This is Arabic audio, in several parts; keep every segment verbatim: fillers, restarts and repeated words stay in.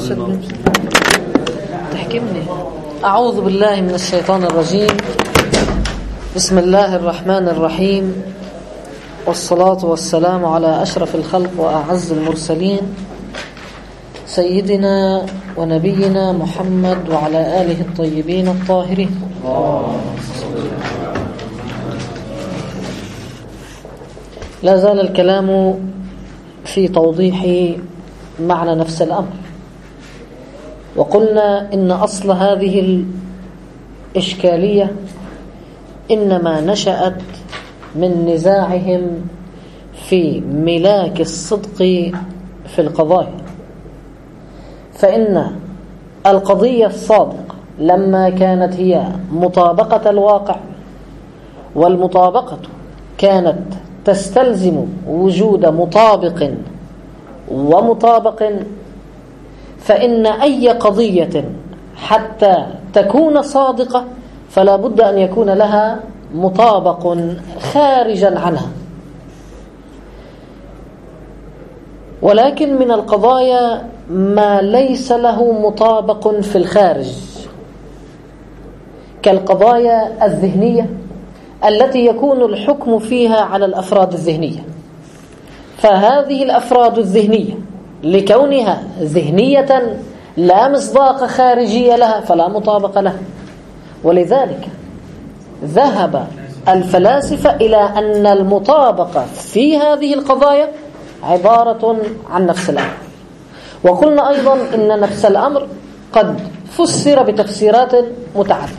تحكمني. أعوذ بالله من الشيطان الرجيم. بسم الله الرحمن الرحيم، والصلاة والسلام على أشرف الخلق وأعز المرسلين سيدنا ونبينا محمد وعلى آله الطيبين الطاهرين. لا زال الكلام في توضيح معنى نفس الأمر، وقلنا إن أصل هذه الإشكالية إنما نشأت من نزاعهم في ملاك الصدق في القضايا. فإن القضية الصادقة لما كانت هي مطابقة الواقع، والمطابقة كانت تستلزم وجود مطابق ومطابق، فإن أي قضية حتى تكون صادقة فلا بد أن يكون لها مطابق خارجا عنها. ولكن من القضايا ما ليس له مطابق في الخارج، كالقضايا الذهنية التي يكون الحكم فيها على الأفراد الذهنية. فهذه الأفراد الذهنية لكونها ذهنية لا مصداق خارجي لها فلا مطابق لها، ولذلك ذهب الفلاسفة إلى أن المطابقة في هذه القضايا عبارة عن نفس الأمر. وقلنا أيضا إن نفس الأمر قد فسر بتفسيرات متعددة.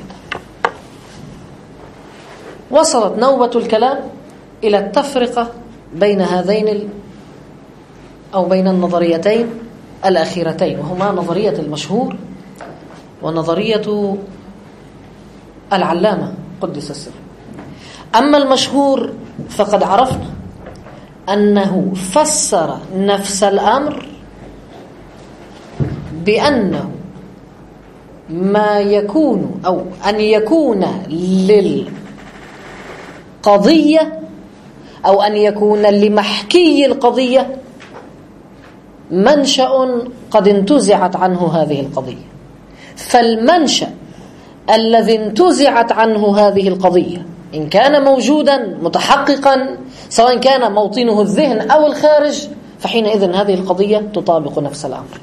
وصلت نوبة الكلام إلى التفرقة بين هذين ال... أو بين النظريتين الأخيرتين، وهما نظرية المشهور ونظرية العلامة قدس السر. أما المشهور فقد عرفنا أنه فسر نفس الأمر بأنه ما يكون أو أن يكون للقضية أو أن يكون لمحكي القضية منشأ قد انتزعت عنه هذه القضية. فالمنشأ الذي انتزعت عنه هذه القضية إن كان موجودا متحققا، سواء كان موطنه الذهن أو الخارج، فحينئذ هذه القضية تطابق نفس الأمر.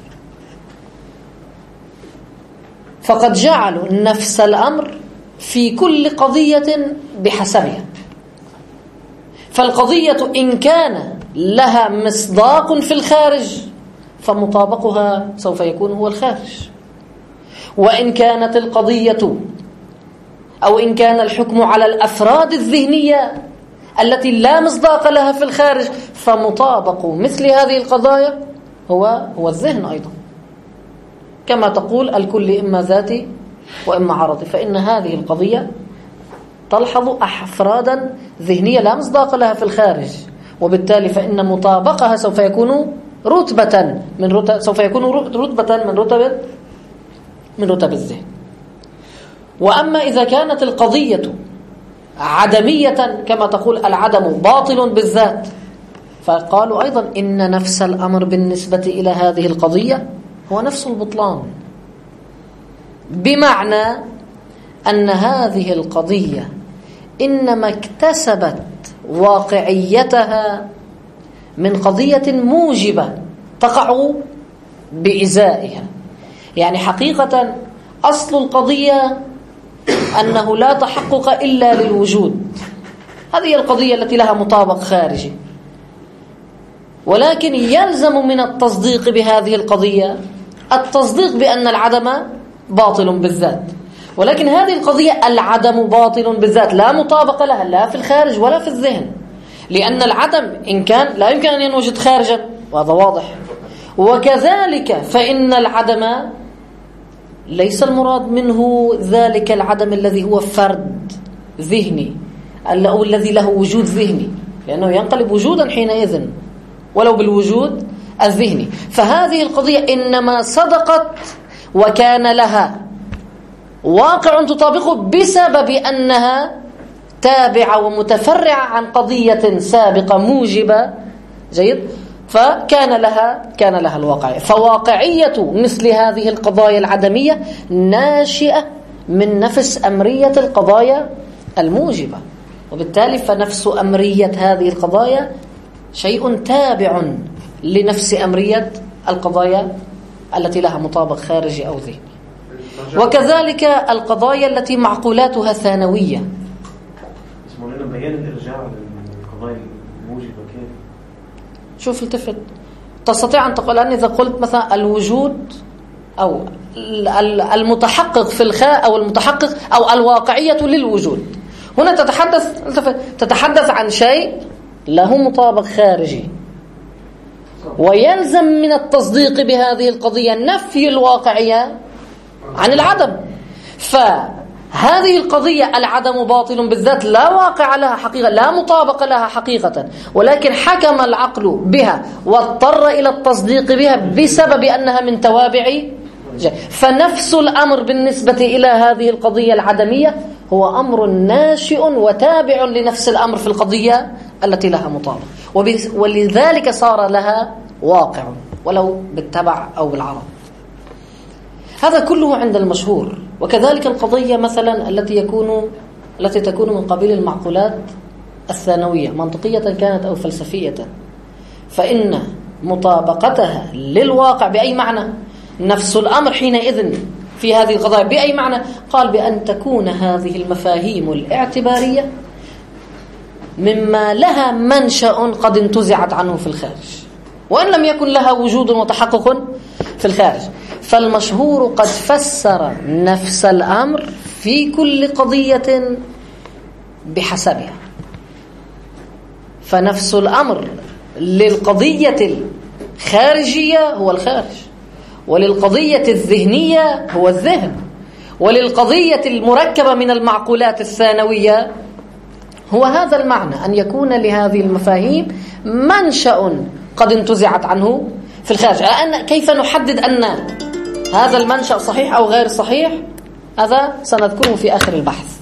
فقد جعلوا نفس الأمر في كل قضية بحسبها. فالقضية إن كان لها مصداق في الخارج فمطابقها سوف يكون هو الخارج، وإن كانت القضية أو إن كان الحكم على الأفراد الذهنية التي لا مصداق لها في الخارج فمطابق مثل هذه القضايا هو هو الذهن أيضا، كما تقول الكل إما ذاتي وإما عرضي. فإن هذه القضية تلحظ أفرادا ذهنية لا مصداق لها في الخارج، وبالتالي فإن مطابقها سوف يكون رتبة من رتب سوف يكون رتبة من رتب من رتب الذهن. وأما إذا كانت القضية عدمية كما تقول العدم باطل بالذات، فقالوا أيضا إن نفس الأمر بالنسبة إلى هذه القضية هو نفس البطلان، بمعنى أن هذه القضية إنما اكتسبت واقعيتها من قضية موجبة تقع بإزائها. يعني حقيقة أصل القضية أنه لا تحقق إلا للوجود، هذه القضية التي لها مطابق خارجي، ولكن يلزم من التصديق بهذه القضية التصديق بأن العدم باطل بالذات. ولكن هذه القضية العدم باطل بالذات لا مطابق لها لا في الخارج ولا في الذهن، لأن العدم إن كان لا يمكن أن ينوجد خارجا، وهذا واضح. وكذلك فإن العدم ليس المراد منه ذلك العدم الذي هو فرد ذهني أو الذي له وجود ذهني، لأنه ينقلب وجودا حينئذ ولو بالوجود الذهني. فهذه القضية إنما صدقت وكان لها واقع تطابقه بسبب أنها تابعة ومتفرعة عن قضية سابقة موجبة. جيد. فكان لها كان لها الواقعية. فواقعية مثل هذه القضايا العدمية ناشئة من نفس أمرية القضايا الموجبة، وبالتالي فنفس أمرية هذه القضايا شيء تابع لنفس أمرية القضايا التي لها مطابق خارجي أو ذهني. وكذلك القضايا التي معقولاتها ثانوية. اسمه لنا بيان الإرجاع للقضايا الموجبة كيف؟ شوف التفت، تستطيع أن تقول أن إذا قلت مثلا الوجود أو المتحقق في الخاء أو المتحقق أو الواقعية للوجود، هنا تتحدث تتحدث عن شيء له مطابق خارجي، ويلزم من التصديق بهذه القضية نفي الواقعية عن العدم. فهذه القضية العدم باطل بالذات لا واقع لها حقيقة، لا مطابق لها حقيقة، ولكن حكم العقل بها واضطر إلى التصديق بها بسبب أنها من توابع جاء. فنفس الأمر بالنسبة إلى هذه القضية العدمية هو أمر ناشئ وتابع لنفس الأمر في القضية التي لها مطابق، ولذلك صار لها واقع ولو بالتبع أو بالعرض. هذا كله عند المشهور. وكذلك القضية مثلا التي يكون التي تكون من قبيل المعقولات الثانوية منطقية كانت أو فلسفية، فإن مطابقتها للواقع بأي معنى نفس الأمر حينئذ في هذه القضايا بأي معنى؟ قال بأن تكون هذه المفاهيم الاعتبارية مما لها منشأ قد انتزعت عنه في الخارج، وإن لم يكن لها وجود وتحقق في الخارج. فالمشهور قد فسر نفس الأمر في كل قضية بحسبها، فنفس الأمر للقضية الخارجية هو الخارج، وللقضية الذهنية هو الذهن، وللقضية المركبة من المعقولات الثانوية هو هذا المعنى، أن يكون لهذه المفاهيم منشأ قد انتزعت عنه في الخارج. أن كيف نحدد أن هذا المنشأ صحيح أو غير صحيح؟ هذا سنذكره في آخر البحث.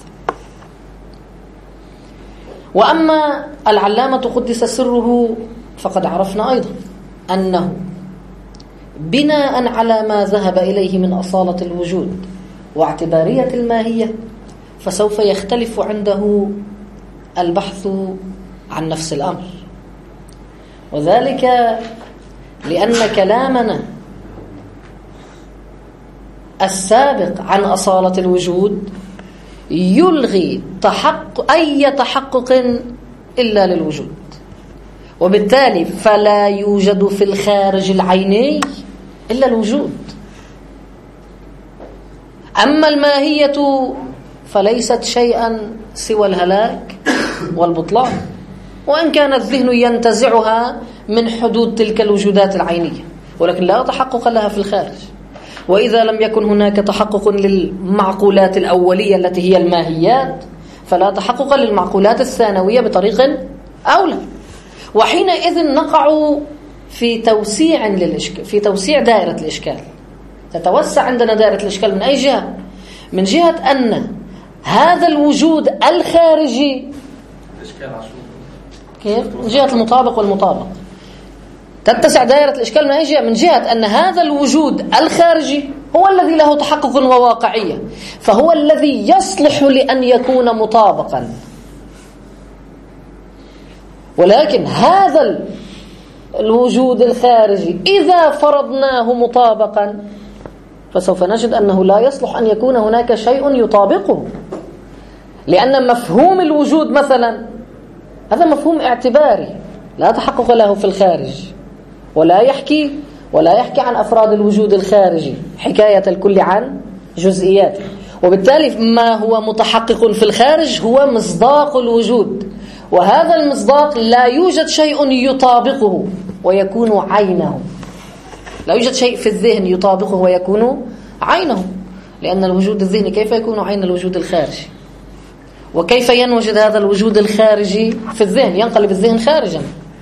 وأما العلامة قدس سره فقد عرفنا أيضا أنه بناء على ما ذهب إليه من أصالة الوجود واعتبارية الماهية فسوف يختلف عنده البحث عن نفس الأمر، وذلك لأن كلامنا السابق عن أصالة الوجود يلغي تحقق أي تحقق إلا للوجود، وبالتالي فلا يوجد في الخارج العيني إلا الوجود. أما الماهية فليست شيئا سوى الهلاك والبطلان، وإن كان الذهن ينتزعها من حدود تلك الوجودات العينية، ولكن لا تحقق لها في الخارج. وإذا لم يكن هناك تحقق للمعقولات الأولية التي هي الماهيات فلا تحقق للمعقولات الثانوية بطريق أولى، وحينئذ نقع في توسيع للإشكال، في توسيع دائرة الإشكال. تتوسع عندنا دائرة الإشكال من أي جهة؟ من جهة أن هذا الوجود الخارجي كيف؟ من جهة المطابق والمطابق. تتسع دائرة الإشكال من أي جهة؟ من جهة أن هذا الوجود الخارجي هو الذي له تحقق وواقعية، فهو الذي يصلح لأن يكون مطابقا. ولكن هذا الوجود الخارجي إذا فرضناه مطابقا فسوف نجد أنه لا يصلح أن يكون هناك شيء يطابقه، لأن مفهوم الوجود مثلا هذا مفهوم اعتباري لا تحقق له في الخارج، ولا يحكي ولا يحكي عن أفراد الوجود الخارجي حكاية الكل عن جزئياته، وبالتالي ما هو متحقق في الخارج هو مصداق الوجود، وهذا المصداق لا يوجد شيء يطابقه ويكون عينه. لا يوجد شيء في الذهن يطابقه ويكون عينه، لأن الوجود الذهني كيف يكون عين الوجود الخارجي؟ وكيف ينوجد هذا الوجود الخارجي في الذهن؟ ينقلب الذهن خارجا.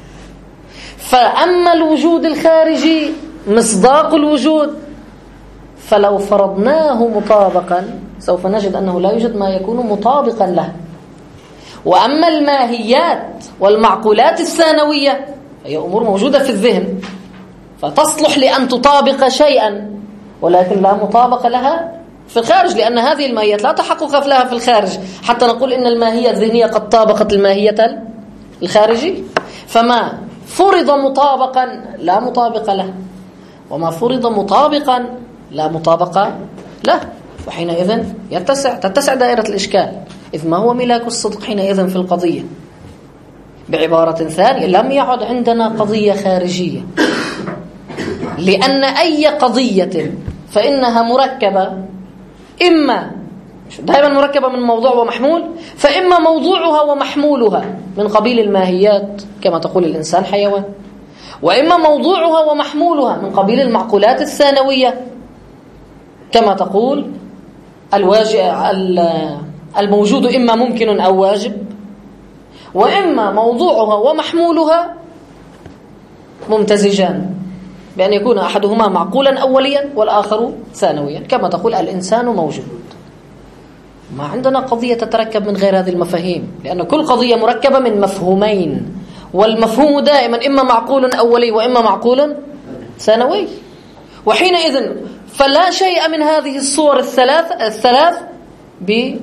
فأما الوجود الخارجي مصداق الوجود فلو فرضناه مطابقا سوف نجد أنه لا يوجد ما يكون مطابقا له. وأما الماهيات والمعقولات الثانوية هي أمور موجودة في الذهن فتصلح لأن تطابق شيئا، ولكن لا مطابقة لها في الخارج، لأن هذه الماهيات لا تحقق لها في الخارج حتى نقول إن الماهية الذهنية قد طابقت الماهية الخارجية. فما فرض مطابقا لا مطابق له، وما فرض مطابقا لا مطابق له، وحينئذ يتسع تتسع دائرة الإشكال. إذ ما هو ملاك الصدق حينئذ في القضية؟ بعبارة ثانية، لم يعد عندنا قضية خارجية، لأن أي قضية فإنها مركبة، إما دائما مركبة من موضوع ومحمول، فإما موضوعها ومحمولها من قبيل الماهيات كما تقول الإنسان حيوان، وإما موضوعها ومحمولها من قبيل المعقولات الثانوية كما تقول الواجب الموجود إما ممكن أو واجب، وإما موضوعها ومحمولها ممتزجان بأن يكون أحدهما معقولا أوليا والآخر ثانويا كما تقول الإنسان موجود. ما عندنا قضية تتركب من غير هذه المفاهيم، لأن كل قضية مركبة من مفهومين، والمفهوم دائما إما معقول أولي وإما معقول ثانوي، وحينئذ فلا شيء من هذه الصور الثلاث الثلاث ب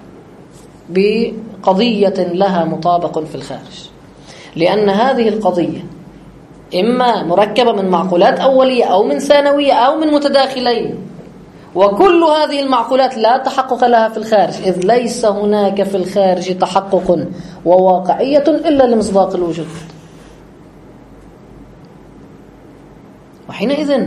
بقضية لها مطابق في الخارج، لأن هذه القضية إما مركبة من معقولات أولية أو من ثانوية أو من متداخلين، وكل هذه المعقولات لا تحقق لها في الخارج، إذ ليس هناك في الخارج تحقق وواقعية إلا لمصداق الوجود. وحينئذ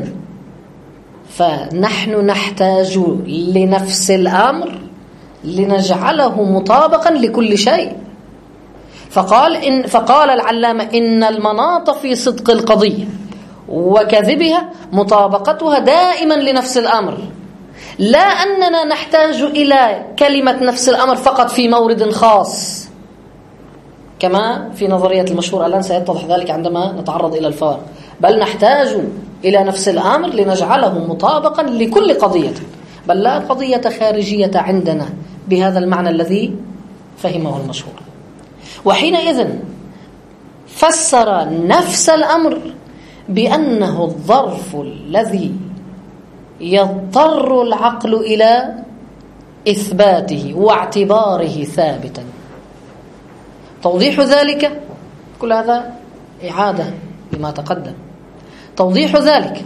فنحن نحتاج لنفس الأمر لنجعله مطابقا لكل شيء. فقال إن فقال العلامة إن المناط في صدق القضية وكذبها مطابقتها دائما لنفس الأمر، لا أننا نحتاج إلى كلمة نفس الأمر فقط في مورد خاص كما في نظرية المشهور الآن سيتضح ذلك عندما نتعرض إلى الفارق، بل نحتاج إلى نفس الأمر لنجعله مطابقا لكل قضية، بل لا قضية خارجية عندنا بهذا المعنى الذي فهمه المشهور. وحينئذ فسر نفس الأمر بأنه الظرف الذي يضطر العقل إلى إثباته واعتباره ثابتا. توضيح ذلك كل هذا إعادة لما تقدم. توضيح ذلك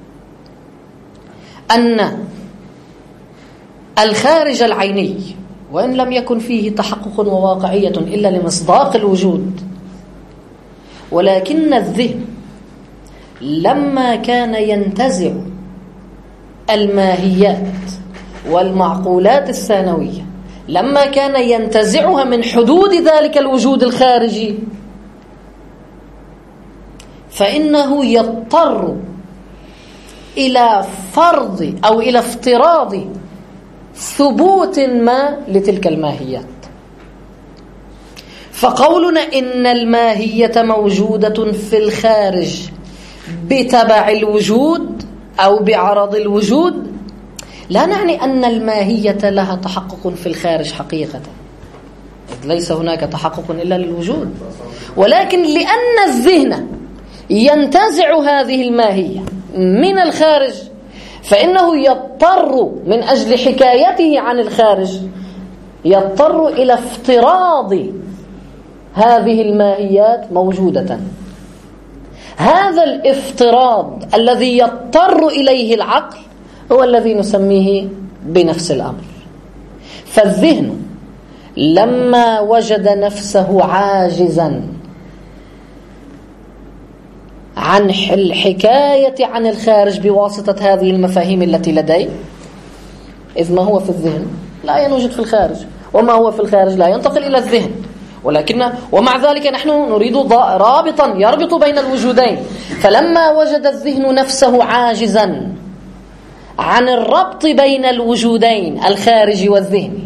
أن الخارج العيني وإن لم يكن فيه تحقق وواقعية إلا لمصداق الوجود، ولكن الذهن لما كان ينتزع الماهيات والمعقولات الثانوية، لما كان ينتزعها من حدود ذلك الوجود الخارجي، فإنه يضطر إلى فرض أو إلى افتراض ثبوت ما لتلك الماهيات. فقولنا إن الماهية موجودة في الخارج بتبع الوجود أو بعرض الوجود لا نعني أن الماهية لها تحقق في الخارج حقيقة، ليس هناك تحقق إلا للوجود، ولكن لأن الذهن ينتزع هذه الماهية من الخارج فإنه يضطر من أجل حكايته عن الخارج يضطر إلى افتراض هذه الماهيات موجودة. هذا الافتراض الذي يضطر إليه العقل هو الذي نسميه بنفس الأمر. فالذهن لما وجد نفسه عاجزا عن الحكاية عن الخارج بواسطة هذه المفاهيم التي لديه، إذ ما هو في الذهن لا يوجد في الخارج، وما هو في الخارج لا ينتقل إلى الذهن، ولكن ومع ذلك نحن نريد رابطا يربط بين الوجودين. فلما وجد الذهن نفسه عاجزا عن الربط بين الوجودين الخارجي والذهني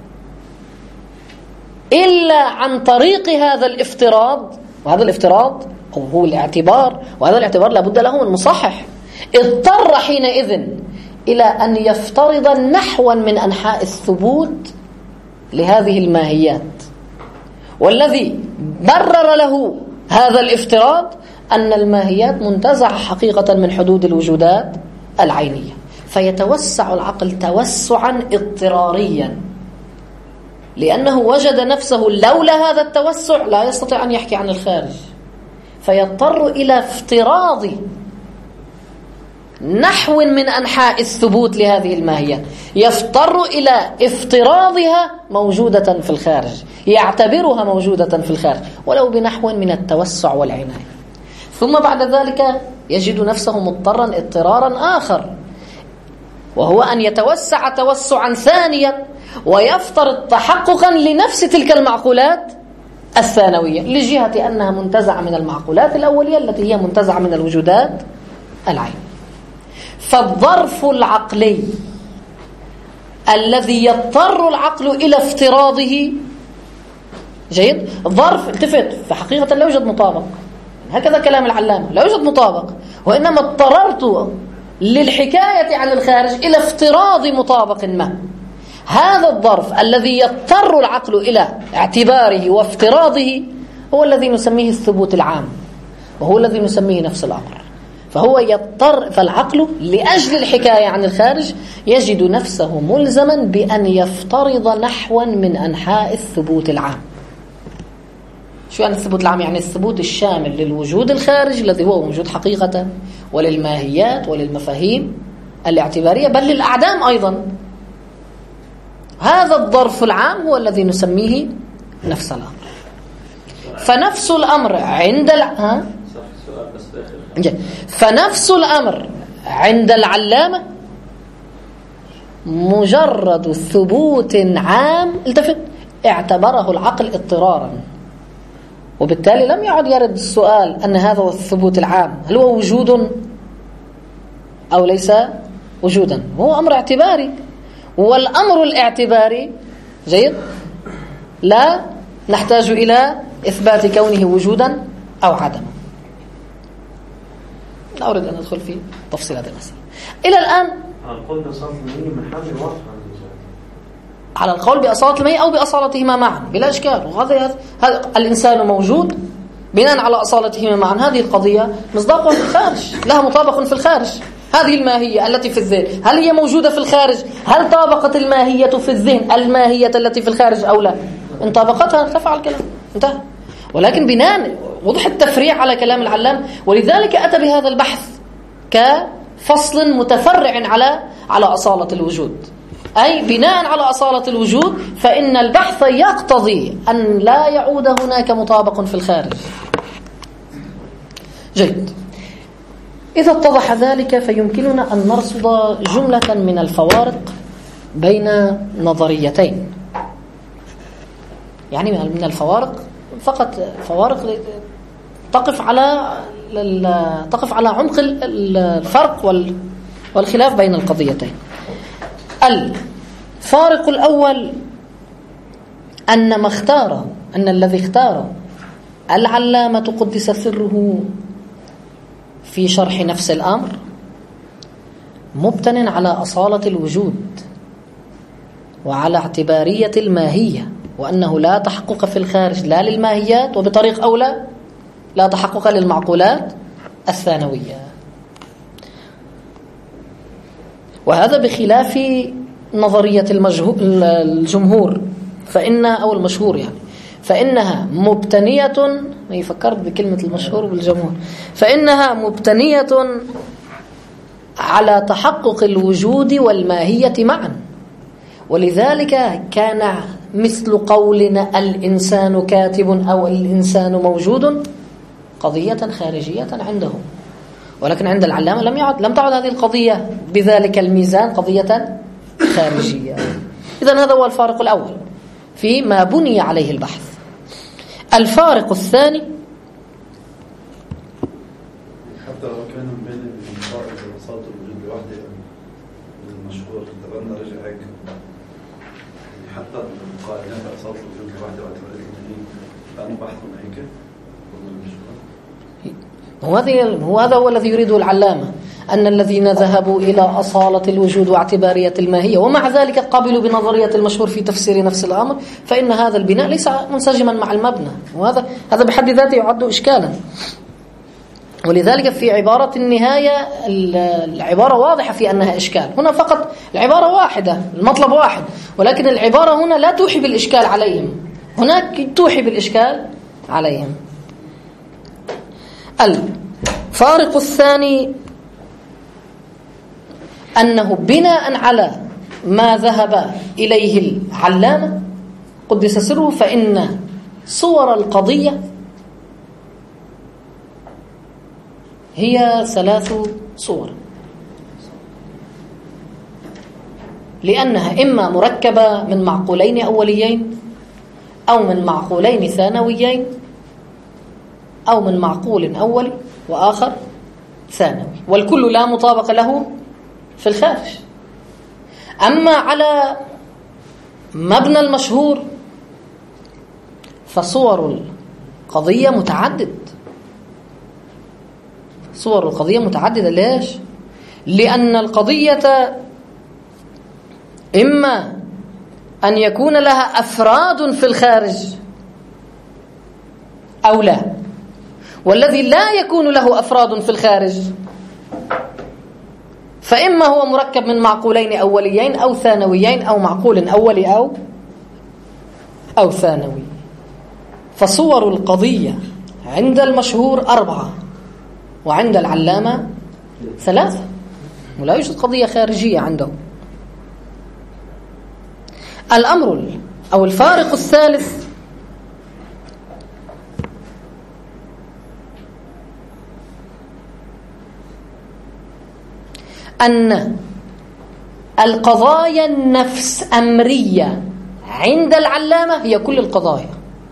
إلا عن طريق هذا الافتراض، وهذا الافتراض هو الاعتبار، وهذا الاعتبار لابد له من مصحح، اضطر حينئذ إلى أن يفترض نحوا من أنحاء الثبوت لهذه الماهيات، والذي برر له هذا الافتراض أن الماهيات منتزعة حقيقة من حدود الوجودات العينية، فيتوسع العقل توسعا اضطراريا، لأنه وجد نفسه لولا هذا التوسع لا يستطيع أن يحكي عن الخارج، فيضطر إلى افتراض نحو من أنحاء الثبوت لهذه الماهيات، يضطر إلى افتراضها موجودة في الخارج، يعتبرها موجودة في الخارج ولو بنحو من التوسع والعناية. ثم بعد ذلك يجد نفسه مضطرا اضطرارا آخر، وهو أن يتوسع توسعا ثانيا ويفترض تحققا لنفس تلك المعقولات الثانوية، لجهة أنها منتزعة من المعقولات الأولية التي هي منتزعة من الوجودات العينية. فالظرف العقلي الذي يضطر العقل إلى افتراضه، جيد، ظرف التفت في حقيقة لا يوجد مطابق، هكذا كلام العلامة، لا يوجد مطابق، وإنما اضطررت للحكاية عن الخارج إلى افتراض مطابق ما. هذا الظرف الذي يضطر العقل إلى اعتباره وافتراضه هو الذي نسميه الثبوت العام، وهو الذي نسميه نفس الأمر. فهو يضطر، فالعقل لأجل الحكاية عن الخارج يجد نفسه ملزما بأن يفترض نحوا من أنحاء الثبوت العام. شو يعني الثبوت العام؟ يعني الثبوت الشامل للوجود الخارج الذي هو موجود حقيقة، وللماهيات وللمفاهيم الاعتبارية، بل للأعدام أيضا. هذا الظرف العام هو الذي نسميه نفس الأمر. فنفس الأمر عند ال... ها؟ فنفس الأمر عند العلامة مجرد ثبوت عام، التفت، اعتبره العقل اضطرارا، وبالتالي لم يعد يرد السؤال أن هذا هو الثبوت العام، هل هو وجود أو ليس وجودا؟ هو أمر اعتباري، والأمر الاعتباري، جيد، لا نحتاج إلى إثبات كونه وجودا أو عدما. لا أريد أن أدخل في تفصيل هذه المسألة. إلى الآن على القول بأصالة المية من حمل الوصف على القول بأصالة المية أو بأصالتهما معا بلا إشكال، وهذا هذا الإنسان موجود بناء على أصالتهما معا. هذه القضية مصداقها في الخارج، لها مطابق في الخارج. هذه الماهية التي في الذهن هل هي موجودة في الخارج؟ هل طابقت الماهية في الذهن الماهية التي في الخارج أو لا؟ إن طابقتها ارتفع الكلام، انتهى. ولكن بناء وضح التفريع على كلام العلام، ولذلك أتى بهذا البحث كفصل متفرع على على أصالة الوجود، أي بناء على أصالة الوجود فإن البحث يقتضي أن لا يعود هناك مطابق في الخارج. جيد، إذا اتضح ذلك فيمكننا أن نرصد جملة من الفوارق بين نظريتين، يعني من الفوارق فقط فوارق تقف على تقف على عمق الفرق والخلاف بين القضيتين. الفارق الأول أن ما اختار أن الذي اختار العلامة قدس سره في شرح نفس الأمر مبتن على أصالة الوجود وعلى اعتبارية الماهية، وأنه لا تحقق في الخارج لا للماهيات، وبطريق أولى لا تحقق للمعقولات الثانوية. وهذا بخلاف نظرية الجمهور فإنها أو المشهور يعني فإنها مبتنية، ما يفكرت بكلمة المشهور بالجمهور، فإنها مبتنية على تحقق الوجود والماهية معا. ولذلك كان مثل قولنا الإنسان كاتب أو الإنسان موجود قضية خارجية عندهم، ولكن عند العلامة لم يعد لم تعد هذه القضية بذلك الميزان قضية خارجية. إذن هذا هو الفارق الأول فيما بني عليه البحث. الفارق الثاني حتى لو كان بين الفارق وأصالة الوجود لوحده المشهور تبنى رجع هيك، حتى القائلين بأصالة الوجود لوحده واعتبار المؤمنين كانوا بحثوا هيك. هو هذا هو الذي يريده العلامة، أن الذين ذهبوا إلى أصالة الوجود واعتبارية الماهية ومع ذلك قبلوا بنظرية المشهور في تفسير نفس الأمر، فإن هذا البناء ليس منسجما مع المبنى، وهذا هذا بحد ذاته يعد إشكالا. ولذلك في عبارة النهاية العبارة واضحة في أنها إشكال. هنا فقط العبارة واحدة، المطلب واحد، ولكن العبارة هنا لا توحي بالإشكال عليهم، هناك توحي بالإشكال عليهم. الفارق الثاني أنه بناء على ما ذهب إليه العلامة قدس سره، فإن صور القضية هي ثلاث صور، لأنها إما مركبة من معقولين أوليين، أو من معقولين ثانويين، أو من معقول أولي وآخر ثانوي، والكل لا مطابق له في الخارج. أما على مبنى المشهور فصور القضية متعدد، صور القضية متعددة. ليش؟ لأن القضية إما أن يكون لها أفراد في الخارج أو لا، والذي لا يكون له أفراد في الخارج فإما هو مركب من معقولين أوليين أو ثانويين، أو معقول أولي أو أو ثانوي. فصور القضية عند المشهور أربعة، وعند العلامة ثلاثة، ولا يوجد قضية خارجية عنده. الأمر أو الفارق الثالث أن القضايا النفس أمرية عند العلامة هي كل القضايا،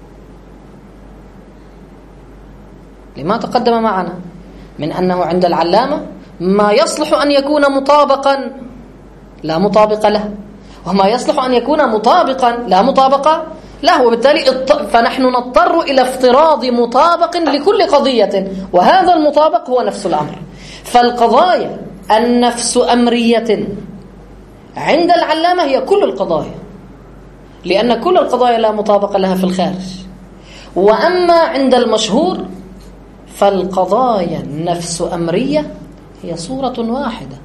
لما تقدم معنا من أنه عند العلامة ما يصلح أن يكون مطابقا لا مطابق له، وما يصلح أن يكون مطابقا لا مطابق له، وبالتالي فنحن نضطر إلى افتراض مطابق لكل قضية، وهذا المطابق هو نفس الأمر. فالقضايا النفس أمرية عند العلامة هي كل القضايا، لأن كل القضايا لا مطابق لها في الخارج. وأما عند المشهور فالقضايا النفس أمرية هي صورة واحدة،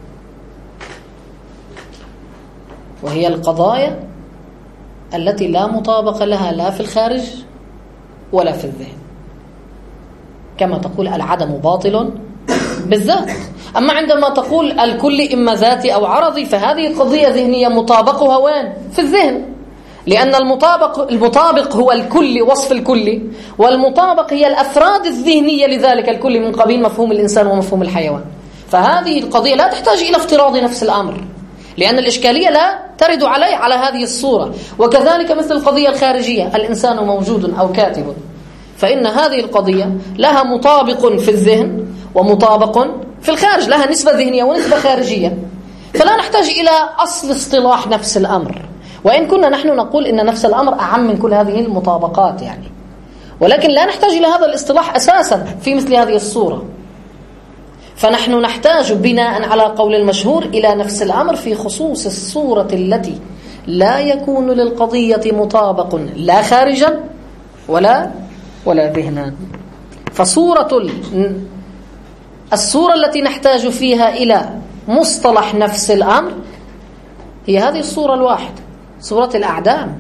وهي القضايا التي لا مطابق لها لا في الخارج ولا في الذهن، كما تقول العدم باطل بالذات. أما عندما تقول الكل إما ذاتي أو عرضي فهذه قضية ذهنية مطابقها وين؟ في الذهن، لأن المطابق المطابق هو الكل، وصف الكل، والمطابق هي الأفراد الذهنية لذلك الكل من قبيل مفهوم الإنسان ومفهوم الحيوان. فهذه القضية لا تحتاج إلى افتراض نفس الأمر، لأن الإشكالية لا ترد عليه على هذه الصورة. وكذلك مثل القضية الخارجية، الإنسان موجود أو كاتب، فإن هذه القضية لها مطابق في الذهن ومطابق في الخارج، لها نسبة ذهنية ونسبة خارجية، فلا نحتاج إلى أصل اصطلاح نفس الأمر، وإن كنا نحن نقول إن نفس الأمر أعم من كل هذه المطابقات يعني، ولكن لا نحتاج إلى هذا الاصطلاح أساسا في مثل هذه الصورة. فنحن نحتاج بناء على قول المشهور إلى نفس الأمر في خصوص الصورة التي لا يكون للقضية مطابق لا خارجا ولا ولا ذهنا. فصورة الصورة التي نحتاج فيها إلى مصطلح نفس الأمر هي هذه الصورة الواحدة، صورة الأعدام.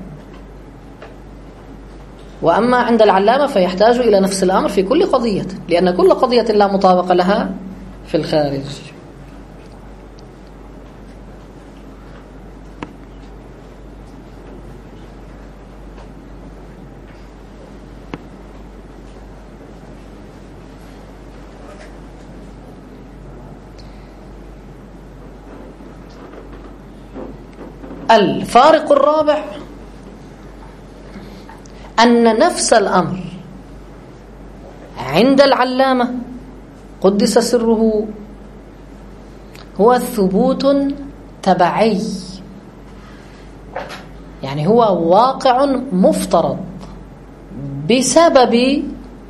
وأما عند العلامة فيحتاج إلى نفس الأمر في كل قضية، لأن كل قضية لا مطابق لها في الخارج. الفارق الرابع أن نفس الأمر عند العلامة قدس سره هو ثبوت تبعي، يعني هو واقع مفترض بسبب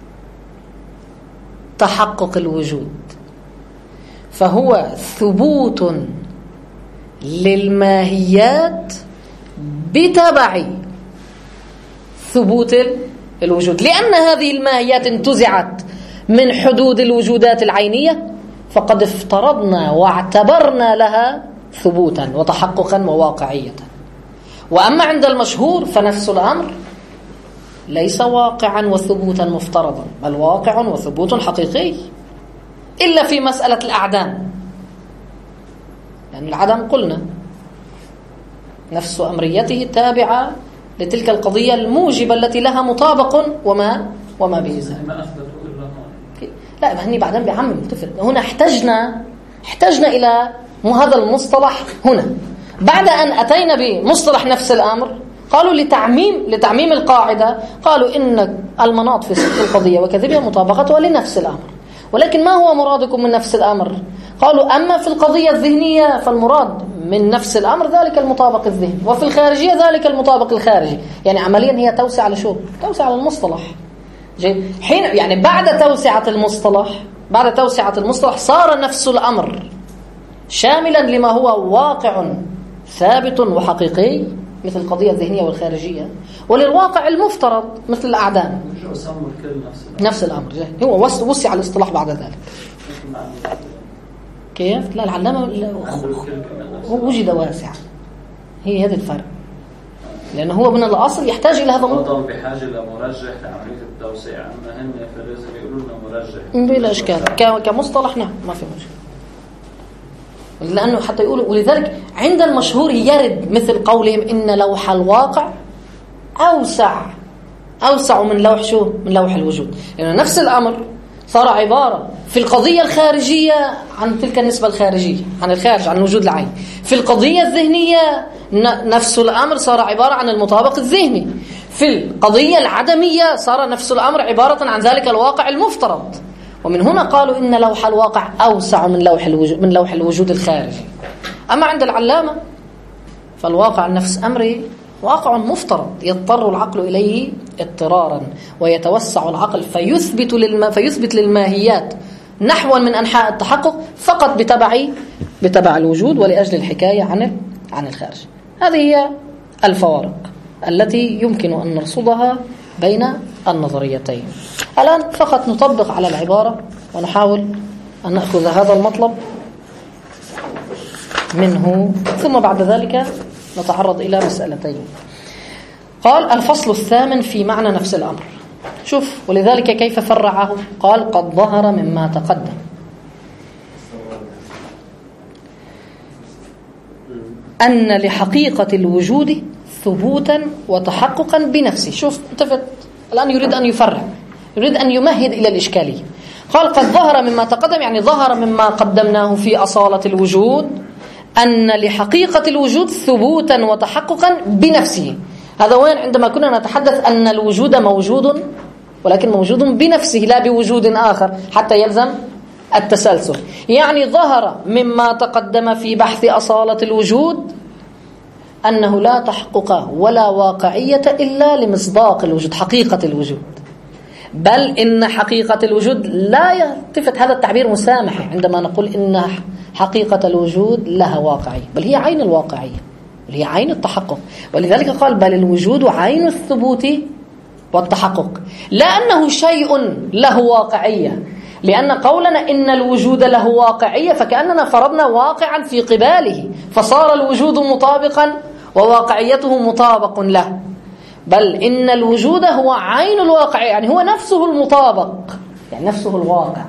تحقق الوجود، فهو ثبوت للماهيات بتبع ثبوت الوجود، لأن هذه الماهيات انتزعت من حدود الوجودات العينية فقد افترضنا واعتبرنا لها ثبوتا وتحققا وواقعية. وأما عند المشهور فنفس الأمر ليس واقعا وثبوتا مفترضا، بل واقع وثبوت حقيقي، إلا في مسألة الأعدام، لأن العدم قلنا نفس أمريته تابعة لتلك القضية الموجبة التي لها مطابق وما وما به زال. لا هني بعدين بعمم ملتفت. هنا احتجنا احتجنا إلى هذا المصطلح هنا بعد أن أتينا بمصطلح نفس الأمر. قالوا لتعميم لتعميم القاعدة، قالوا إن المناط في صدق القضية وكذبها مطابقتها لنفس الأمر. ولكن ما هو مرادكم من نفس الأمر؟ قالوا أما في القضية الذهنية فالمراد من نفس الأمر ذلك المطابق الذهني، وفي الخارجية ذلك المطابق الخارجي. يعني عمليا هي توسع على شو؟ توسع على المصطلح. حين يعني بعد توسعة المصطلح بعد توسعة المصطلح صار نفس الأمر شاملا لما هو واقع ثابت وحقيقي مثل القضية الذهنية والخارجية، وللواقع المفترض مثل الأعدام نفس الأمر. هو وسع الاصطلاح بعد ذلك. كيف؟ لا العلامة هو وجد واسع، هي هذا الفرق، لأنه هو من الأصل يحتاج إلى هذا الموضوع بحاجة لمرجح لعملية التوسيع، أما هن فلازم يقولوا لنا مرجح بلا إشكال كمصطلح. نعم ما في مشكلة، لأنه حتى يقولوا. ولذلك عند المشهور يرد مثل قولهم إن لوح الواقع أوسع أوسع من لوح شو؟ من لوح الوجود، لأنه يعني نفس الأمر صار عبارة في القضية الخارجية عن تلك النسبة الخارجية، عن الخارج، عن وجود العين. في القضية الذهنية نفس الأمر صار عبارة عن المطابق الذهني. في القضية العدمية صار نفس الأمر عبارة عن ذلك الواقع المفترض. ومن هنا قالوا إن لوح الواقع أوسع من لوح الوجود من لوح الوجود الخارجي. أما عند العلامة فالواقع نفس أمره واقع مفترض يضطر العقل إليه اضطرارا، ويتوسع العقل فيثبت للما فيثبت للماهيات نحوا من أنحاء التحقق فقط بتبع بتبع الوجود ولأجل الحكاية عن عن الخارج. هذه هي الفوارق التي يمكن أن نرصدها بين النظريتين. الآن فقط نطبق على العبارة ونحاول أن نأخذ هذا المطلب منه، ثم بعد ذلك نتعرض إلى مسألتين. قال الفصل الثامن في معنى نفس الأمر. شوف ولذلك كيف فرعه. قال قد ظهر مما تقدم أن لحقيقة الوجود ثبوتا وتحققا بنفسه. شوف انتفت الآن يريد أن يفرع، يريد أن يمهد إلى الإشكالية. قال قد ظهر مما تقدم، يعني ظهر مما قدمناه في أصالة الوجود أن لحقيقة الوجود ثبوتا وتحققا بنفسه. هذا وين؟ عندما كنا نتحدث أن الوجود موجود ولكن موجود بنفسه لا بوجود آخر حتى يلزم التسلسل. يعني ظهر مما تقدم في بحث أصالة الوجود أنه لا تحقق ولا واقعية إلا لمصداق الوجود، حقيقة الوجود. بل إن حقيقة الوجود لا يلتفت هذا التعبير مسامحي عندما نقول إن حقيقة الوجود لها واقعية، بل هي عين الواقعية، بل هي عين التحقق. ولذلك قال بل الوجود عين الثبوت والتحقق، لا أنه شيء له واقعية. لأن قولنا إن الوجود له واقعية فكأننا فرضنا واقعا في قباله، فصار الوجود مطابقا وواقعيته مطابق له. بل إن الوجود هو عين الواقع، يعني هو نفسه المطابق، يعني نفسه الواقع.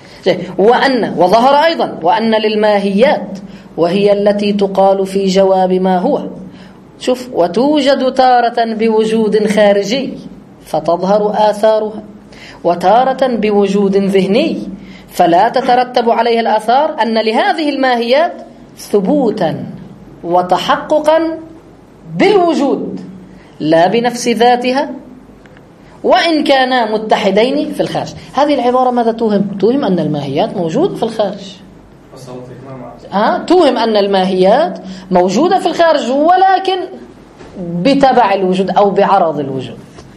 وأن وظهر أيضا وأن للماهيات وهي التي تقال في جواب ما هو. شوف وتوجد تارة بوجود خارجي فتظهر آثارها، وتارة بوجود ذهني فلا تترتب عليها الآثار، أن لهذه الماهيات ثبوتا وتحققا بالوجود لا بنفس ذاتها وإن كانا متحدين في الخارج. هذه العبارة ماذا توهم؟ توهم أن الماهيات موجودة في الخارج. آه توهم أن الماهيات موجودة في الخارج ولكن بتبع الوجود أو بعرض الوجود.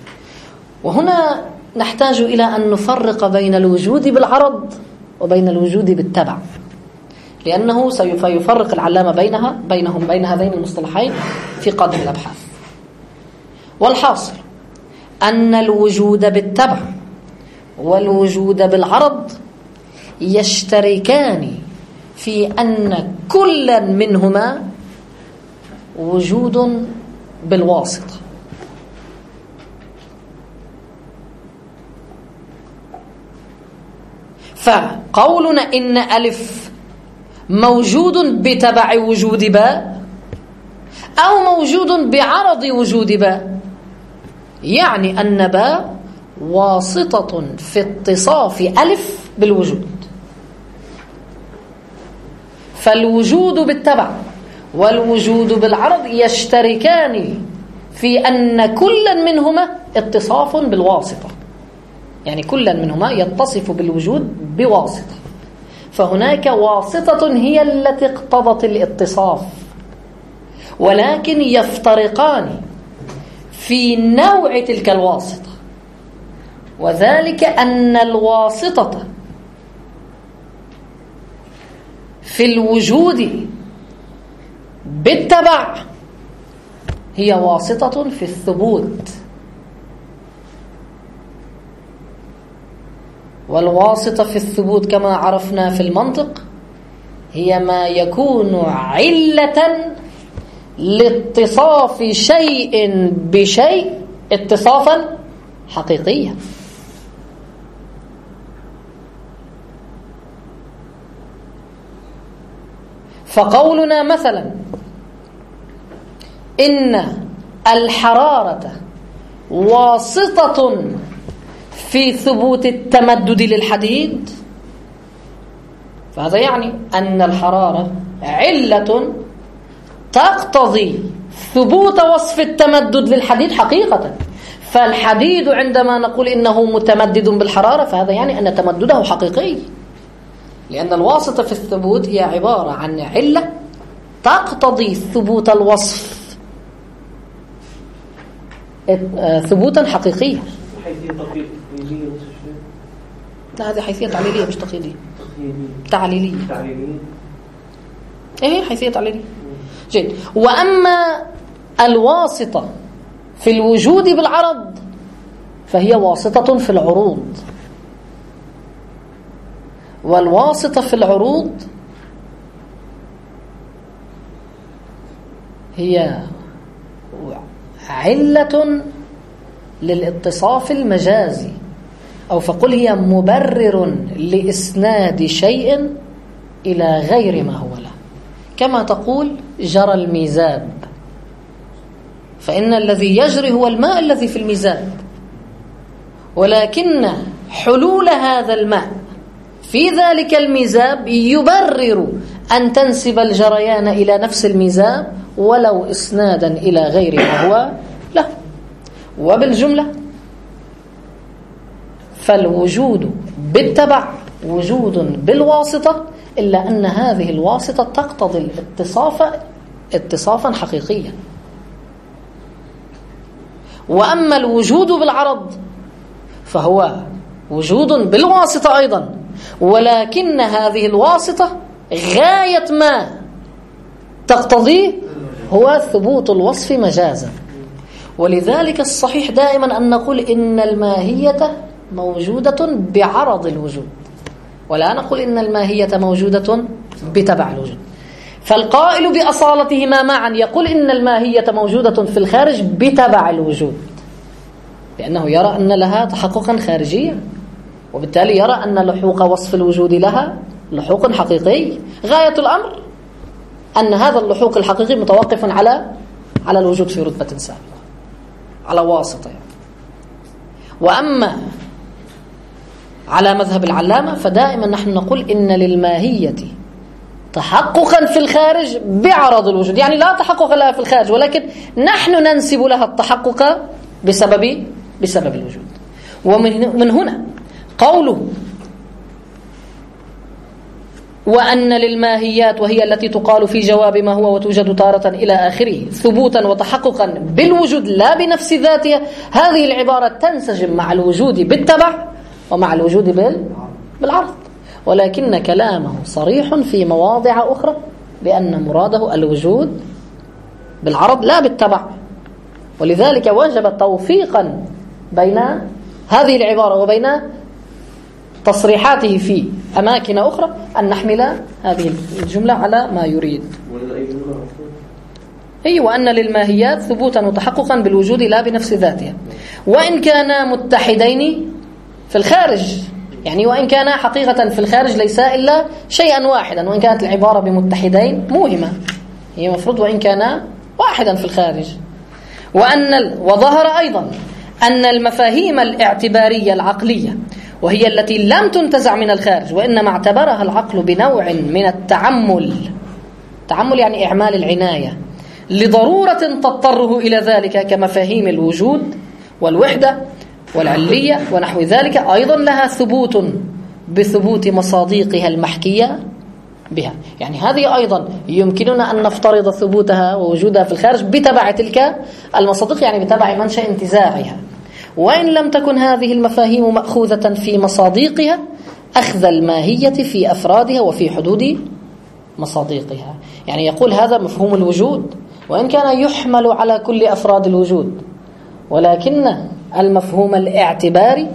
وهنا نحتاج إلى أن نفرق بين الوجود بالعرض وبين الوجود بالتبع، لأنه سوف يفرق العلامة بينها بينهم بين هذين المصطلحين في قدر الأبحاث. والحاصل أن الوجود بالتبع والوجود بالعرض يشتركان في أن كلا منهما وجود بالواسطة. فقولنا إن ألف موجود بتبع وجود باء أو موجود بعرض وجود باء، يعني أن باء واسطة في اتصاف ألف بالوجود. فالوجود بالتبع والوجود بالعرض يشتركان في أن كلا منهما اتصاف بالواسطة، يعني كلا منهما يتصف بالوجود بواسطة. فهناك واسطة هي التي اقتضت الاتصاف، ولكن يفترقان في نوع تلك الواسطة، وذلك أن الواسطة في الوجود بالتبع هي واسطة في الثبوت، والواسطة في الثبوت كما عرفنا في المنطق هي ما يكون علة لاتصاف شيء بشيء اتصافا حقيقيا. فقولنا مثلا إن الحرارة واسطة في ثبوت التمدد للحديد، فهذا يعني أن الحرارة علة تقتضي ثبوت وصف التمدد للحديد حقيقة. فالحديد عندما نقول إنه متمدد بالحرارة فهذا يعني أن تمدده حقيقي، لأن الواسطة في الثبوت هي عبارة عن علة تقتضي ثبوت الوصف ثبوتا حقيقيا. حيثية تقليدية؟ لا، هذه حيثية تعليلية مش تقليدية. تعليلية. تعليلية. ايه حيثية تعليلية. جيد. وأما الواسطة في الوجود بالعرض فهي واسطة في العروض، والواسطة في العروض هي علة للاتصاف المجازي، أو فقل هي مبرر لإسناد شيء إلى غير ما هو له. كما تقول جرى الميزاب، فإن الذي يجري هو الماء الذي في الميزاب، ولكن حلول هذا الماء في ذلك الميزاب يبرر أن تنسب الجريان إلى نفس الميزاب ولو إسنادا إلى غير ما هو له. وبالجملة فالوجود بالتبع وجود بالواسطة، إلا أن هذه الواسطة تقتضي الاتصاف اتصافا حقيقيا. وأما الوجود بالعرض فهو وجود بالواسطة أيضا، ولكن هذه الواسطة غاية ما تقتضيه هو ثبوت الوصف مجازا. ولذلك الصحيح دائما أن نقول إن الماهية موجودة بعرض الوجود، ولا نقول إن الماهية موجودة بتبع الوجود. فالقائل بأصالتهما معا يقول إن الماهية موجودة في الخارج بتبع الوجود، لأنه يرى أن لها تحققا خارجيا، وبالتالي يرى أن لحوق وصف الوجود لها لحوق حقيقي. غاية الأمر أن هذا اللحوق الحقيقي متوقف على على الوجود في رتبة سابقة، على واسطة يعني. وأما على مذهب العلامة فدائما نحن نقول إن للماهية تحققا في الخارج بعرض الوجود، يعني لا تحقق لها في الخارج، ولكن نحن ننسب لها التحقق بسبب بسبب الوجود. ومن من هنا قوله وأن للماهيات، وهي التي تقال في جواب ما هو وتوجد تارة إلى آخره، ثبوتا وتحققا بالوجود لا بنفس ذاتها. هذه العبارة تنسجم مع الوجود بالتبع ومع الوجود بالعرض، ولكن كلامه صريح في مواضع أخرى بأن مراده الوجود بالعرض لا بالتبع. ولذلك وجب توفيقا بين هذه العبارة وبين تصريحاته في أماكن أخرى أن نحمل هذه الجملة على ما يريد. أي وأن للماهيات ثبوتا وتحققا بالوجود لا بنفس ذاتها، وإن كانا متحدين في الخارج، يعني وإن كان حقيقة في الخارج ليس إلا شيئا واحدا، وإن كانت العبارة بمتحدين موهمة، هي مفروض وإن كان واحدا في الخارج. وأن ال... وظهر أيضا أن المفاهيم الاعتبارية العقلية، وهي التي لم تنتزع من الخارج وإنما اعتبرها العقل بنوع من التعمل، تعمل يعني إعمال العناية لضرورة تضطره إلى ذلك، كمفاهيم الوجود والوحدة والعلية ونحو ذلك، أيضا لها ثبوت بثبوت مصادقها المحكية بها. يعني هذه أيضا يمكننا أن نفترض ثبوتها ووجودها في الخارج بتبع تلك المصادق، يعني بتبع منشأ انتزاعها. وإن لم تكن هذه المفاهيم مأخوذة في مصادقها، أخذ الماهية في أفرادها وفي حدود مصادقها. يعني يقول هذا مفهوم الوجود، وإن كان يحمل على كل أفراد الوجود، ولكن المفهوم الاعتباري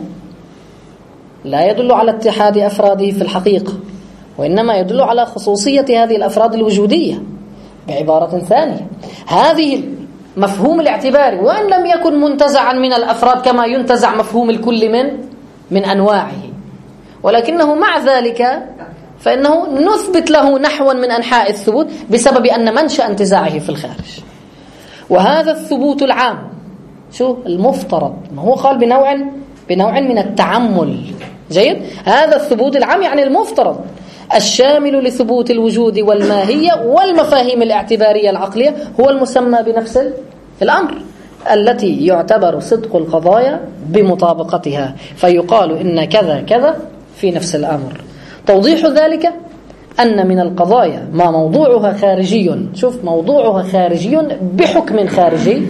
لا يدل على اتحاد أفراده في الحقيقة، وإنما يدل على خصوصية هذه الأفراد الوجودية. بعبارة ثانية، هذه مفهوم الاعتباري وإن لم يكن منتزعا من الأفراد كما ينتزع مفهوم الكل من من أنواعه، ولكنه مع ذلك فإنه نثبت له نحوا من أنحاء الثبوت بسبب أن منشأ انتزاعه في الخارج. وهذا الثبوت العام شو المفترض، ما هو قال بنوع بنوع من التعمل. جيد، هذا الثبوت العام يعني المفترض الشامل لثبوت الوجود والماهية والمفاهيم الاعتبارية العقلية هو المسمى بنفس الأمر، التي يعتبر صدق القضايا بمطابقتها، فيقال إن كذا كذا في نفس الأمر. توضيح ذلك أن من القضايا ما موضوعها خارجي، شوف موضوعها خارجي بحكم خارجي،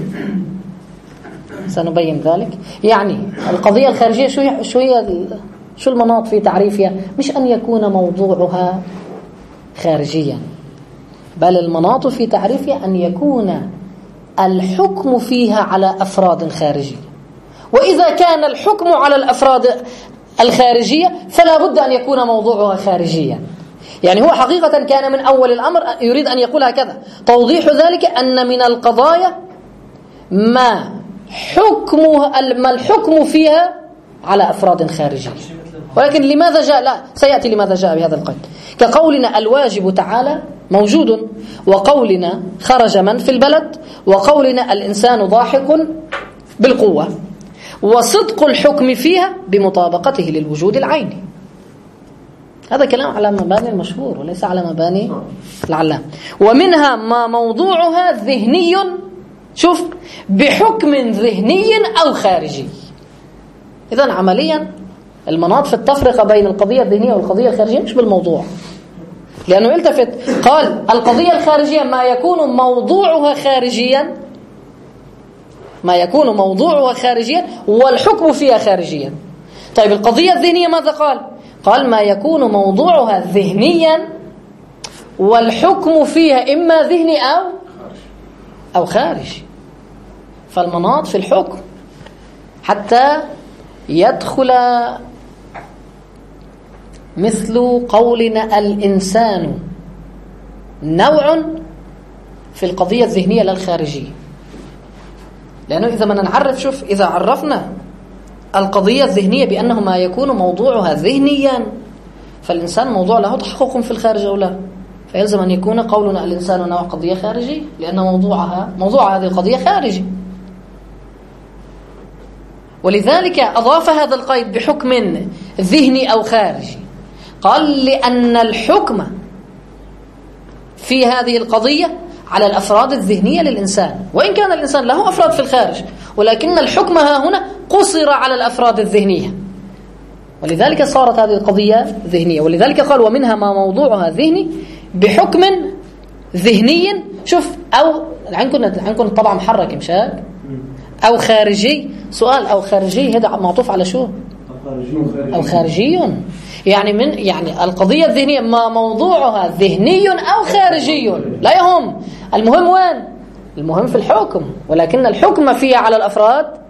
سنبين ذلك. يعني القضية الخارجية شو هي شو هي شو المناط في تعريفها؟ مش أن يكون موضوعها خارجيا، بل المناط في تعريفها أن يكون الحكم فيها على أفراد خارجية. وإذا كان الحكم على الأفراد الخارجية فلا بد أن يكون موضوعها خارجيا. يعني هو حقيقة كان من أول الأمر يريد أن يقول هكذا. توضيح ذلك أن من القضايا ما حكمها ما الحكم فيها على أفراد خارجية، ولكن لماذا جاء؟ لا سيأتي لماذا جاء بهذا القيد. كقولنا الواجب تعالى موجود، وقولنا خرج من في البلد، وقولنا الإنسان ضاحك بالقوة، وصدق الحكم فيها بمطابقته للوجود العيني. هذا كلام على مباني المشهور وليس على مباني العلام. ومنها ما موضوعها ذهني، شوف، بحكم ذهني أو خارجي. إذن عمليا المناط في التفرقة بين القضية الذهنية والقضية الخارجية مش بالموضوع، لأنه التفت قال القضية الخارجية ما يكون موضوعها خارجيا، ما يكون موضوعها خارجيا والحكم فيها خارجيا. طيب القضية الذهنية ماذا قال؟ قال ما يكون موضوعها ذهنيا والحكم فيها إما ذهني أو أو خارجي. فالمناط في الحكم حتى يدخل مثل قولنا الإنسان نوع في القضية الذهنية لا الخارجية. لأنه إذا ما نعرف، شوف، إذا عرفنا القضية الذهنية بأنه ما يكون موضوعها ذهنيا، فالإنسان موضوع له تحقق في الخارج أو لا، فيلزم أن يكون قولنا الإنسان نوع قضية خارجية، لأن موضوعها موضوع هذه القضية خارجي. ولذلك أضاف هذا القيد بحكم ذهني أو خارجي. قال لأن الحكم في هذه القضية على الأفراد الذهنية للإنسان، وإن كان الإنسان له أفراد في الخارج، ولكن الحكم ها هنا قصر على الأفراد الذهنية، ولذلك صارت هذه القضية ذهنية. ولذلك قال ومنها ما موضوعها ذهني بحكم ذهني، شوف، أو العنكم طبعا محرك مشاك، أو خارجي. سؤال، أو خارجي هذا معطوف على شو؟ أو خارجي، يعني من يعني القضية الذهنية ما موضوعها ذهني أو خارجي لا يهم، المهم وين؟ المهم في الحكم، ولكن الحكم فيها على الأفراد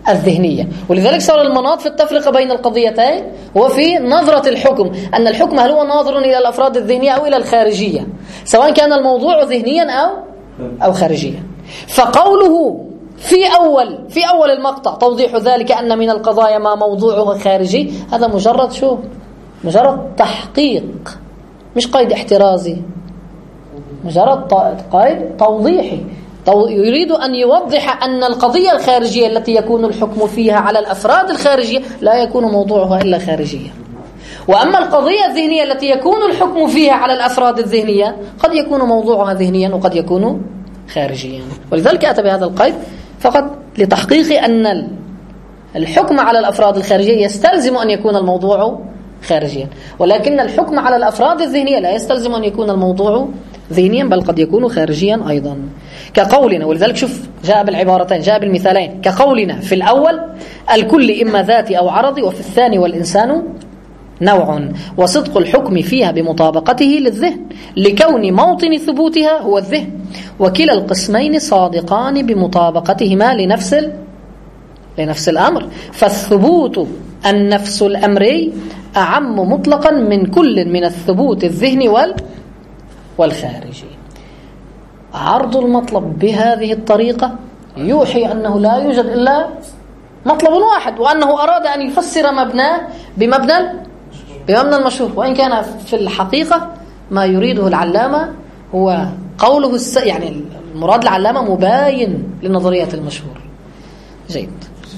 الذهنية. ولذلك صار المناط في التفرقة بين القضيتين هو في نظرة الحكم، أن الحكم هل هو ناظر إلى الأفراد الذهنية أو إلى الخارجية، سواء كان الموضوع ذهنيا أو أو خارجيا. فقوله في أول في أول المقطع توضيح ذلك أن من القضايا ما موضوعه خارجي، هذا مجرد شو؟ مجرد تحقيق، مش قيد احترازي، مجرد قيد توضيحي. يريد أن يوضح أن القضية الخارجية التي يكون الحكم فيها على الأفراد الخارجية لا يكون موضوعها إلا خارجية، وأما القضية الذهنية التي يكون الحكم فيها على الأفراد الذهنية قد يكون موضوعها ذهنيا وقد يكون خارجيا. ولذلك أتى بهذا القيد فقط لتحقيق أن الحكم على الأفراد الخارجية يستلزم أن يكون الموضوع خارجيا، ولكن الحكم على الأفراد الذهنية لا يستلزم أن يكون الموضوع ذهنيا، بل قد يكون خارجيا أيضا. كقولنا، ولذلك شوف جاء بالعبارتين، جاء بالمثالين، كقولنا في الأول الكل إما ذاتي أو عرضي، وفي الثاني والإنسان نوع، وصدق الحكم فيها بمطابقته للذهن لكون موطن ثبوتها هو الذهن، وكلا القسمين صادقان بمطابقتهما لنفس لنفس الأمر، فالثبوت النفس الأمري أعم مطلقا من كل من الثبوت الذهني وال والخارجي. عرض المطلب بهذه الطريقة يوحي أنه لا يوجد إلا مطلب واحد، وأنه أراد أن يفسر مبناه بمبنى بمبنى المشهور، وإن كان في الحقيقة ما يريده العلامة هو قوله الس... يعني المراد العلامة مباين لنظرية المشهور. جيد.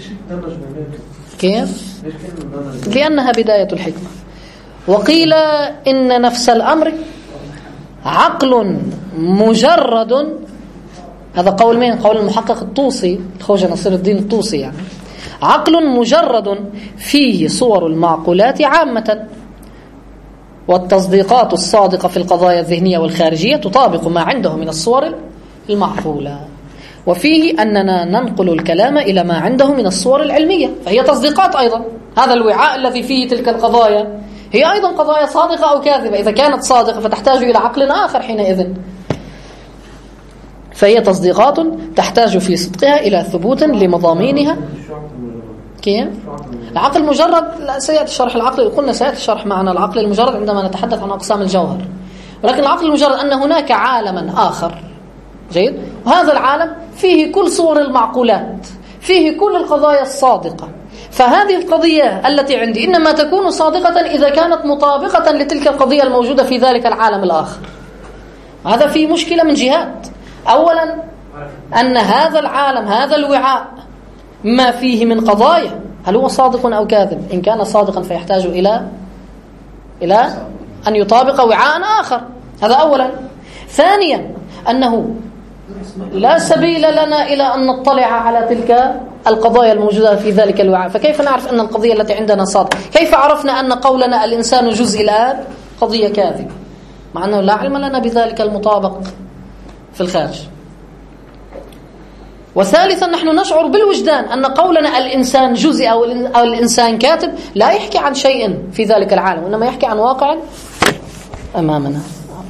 كيف؟ لأنها بداية الحكمة. وقيل إن نفس الأمر عقل مجرد، هذا قول من؟ قول المحقق الطوسي، الخوجة نصير الدين الطوسي، يعني عقل مجرد فيه صور المعقولات عامة، والتصديقات الصادقة في القضايا الذهنية والخارجية تطابق ما عنده من الصور المعقولة، وفيه أننا ننقل الكلام إلى ما عنده من الصور العلمية، فهي تصديقات أيضا. هذا الوعاء الذي فيه تلك القضايا هي أيضا قضايا صادقة أو كاذبة، إذا كانت صادقة فتحتاج إلى عقل آخر حينئذ، فهي تصديقات تحتاج في صدقها إلى ثبوت لمضامينها. كيف؟ العقل المجرد سيأتي شرح العقل، قلنا سيأتي شرح معنا العقل المجرد عندما نتحدث عن أقسام الجوهر، ولكن العقل المجرد أن هناك عالما آخر، جيد، وهذا العالم فيه كل صور المعقولات، فيه كل القضايا الصادقة، فهذه القضية التي عندي إنما تكون صادقة إذا كانت مطابقة لتلك القضية الموجودة في ذلك العالم الآخر. هذا فيه مشكلة من جهات. أولا أن هذا العالم، هذا الوعاء، ما فيه من قضايا هل هو صادق أو كاذب؟ إن كان صادقا فيحتاج إلى إلى أن يطابق وعاء آخر، هذا أولا. ثانيا أنه لا سبيل لنا إلى أن نطلع على تلك القضايا الموجودة في ذلك الوعاء، فكيف نعرف أن القضية التي عندنا صادقة؟ كيف عرفنا أن قولنا الإنسان جزء الآن قضية كاذبة، مع أنه لا علم لنا بذلك المطابق في الخارج؟ وثالثا نحن نشعر بالوجدان أن قولنا الإنسان جزء أو الإنسان كاتب لا يحكي عن شيء في ذلك العالم، وإنما يحكي عن واقع أمامنا.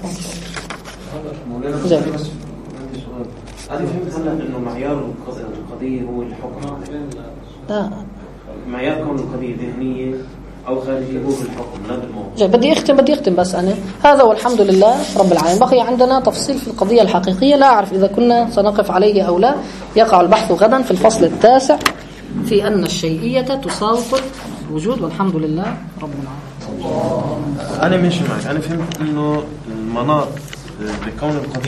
زين. أنا فهمت هلا إنه معيار القضية هو الحكم. لا. معيار كون القضية ذهنية أو خارجية هو الحكم، لا بالموضوع. جاي بدي أختم بدي أختم بس أنا هذا، والحمد لله رب العالمين. بقي عندنا تفصيل في القضية الحقيقية، لا أعرف إذا كنا سنقف عليه أو لا. يقع البحث غدا في الفصل التاسع في أن الشيئية تساوق الوجود، والحمد لله رب العالمين. أنا ماشي معك، أنا فهمت إنه المناط بكون القضية